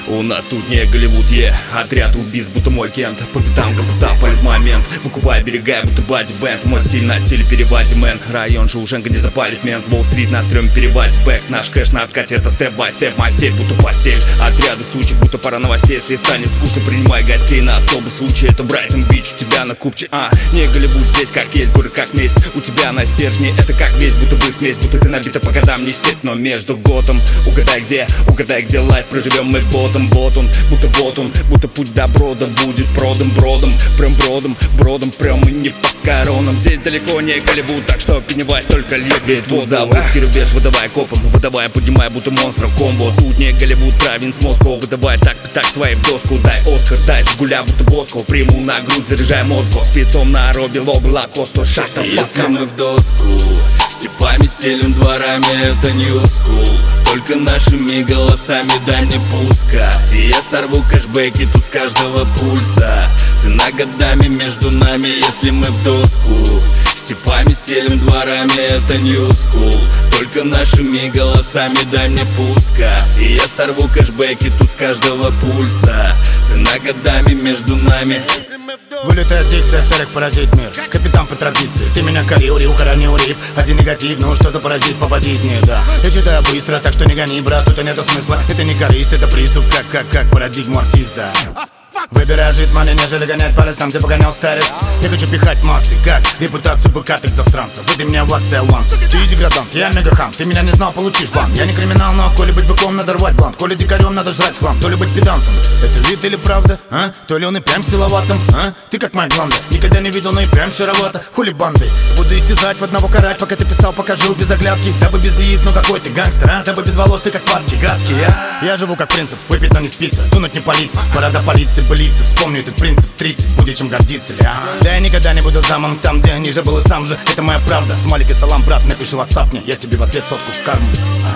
У нас тут не Голливуд, отряд убийц, будто мой Кент. По пятам ГПТА палит момент, выкупая берега, будто бади бенд. Мой стиль на стиле переводе мэн. Район Шоушенка не запалит мент. Уолл-стрит на стреме переводе бэк. Наш кэш на откате, это степ-бай-степ. Мой стиль будто постель, отряды сучек, будто пара новостей. Если станет скучно, принимай гостей на особый случай. Это Брайтон-Бич, у тебя на купче. Не Голливуд, здесь как есть, горы как месть. У тебя на стержне, это как весь, будто бы смесь. Будто ты набита по годам, не степь, но между готом. Угадай где лайф, проживем мы ботом. Вот он, будто путь до брода будет продан бродом. Прям бродом, прям и не по коронам. Здесь далеко не Голливуд, так что Пеннивайз только лет. Ведь тут заводский рубеж, выдавай копом, выдавай, поднимай, будто монстров комбо. Тут не Голливуд, провинс Москва, выдавай так свои в доску. Дай Оскар, дай Жигуля, будто Боско. Приму на грудь, заряжай мозгу. Спецом на робе, лобы, лакосто, шахта. Если мы в доску степами стелим дворами, это не school. Только нашими голосами дай мне пуска, и я сорву кэшбэки тут с каждого пульса. Цена годами между нами, если мы в доску степами стелим дворами, это не school. Только нашими голосами дай мне пуска, и я сорву кэшбэки тут с каждого пульса. Цена годами между нами. Вылетает дикция в целях поразить мир. Капитан по традиции, ты меня корил, укоронил рип. Один негатив, ну что за паразит по бодизне, да. Я читаю быстро, так что не гони, брат, тут и нету смысла. Это не корысть, это приступ, как парадигму артиста. Выбирай жить мали, нежели гонять палец там, где погонял старец. Я хочу пихать массы, как репутацию быкатых засранцев. Выдай меня в акции аванс. Ты деградант, я мегахам. Ты меня не знал, получишь бан. Я не криминал, но коли быть быком, надо рвать блант. Коли дикарем, надо жрать хлам. То ли быть педантом, это вид или правда, а? То ли он и прям силоватым, а? Ты как моя гланда, никогда не видел, но и прям шаровато. Хули банды, буду истязать, в одного карать. Пока ты писал, пока жил без оглядки. Дабы без яиц, ну какой ты гангстер, а? Дабы без волос, ты как падки, гадкий, а? Я живу как принцип, выпить, но не спится. Тунуть не палиться, борода полиции, былицы. Вспомню этот принцип, 30, будет чем гордиться, ля. Да я никогда не буду замом там, где ниже был и сам же. Это моя правда, смайлик и салам, брат. Напиши в WhatsApp мне, я тебе в ответ сотку в карму.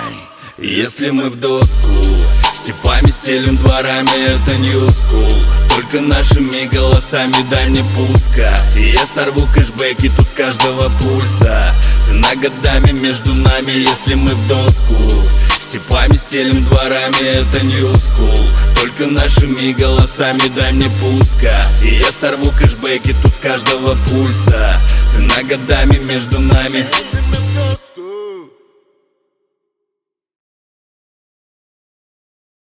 Если мы в доску степами стелим дворами, это не school. Только нашими голосами дай мне пуска, и я сорву кэшбэки тут с каждого пульса. Цена годами между нами, если мы в доску степами стелим дворами, это не school. Только нашими голосами дай мне пуска, и я сорву кэшбэки тут с каждого пульса. Цена годами между нами.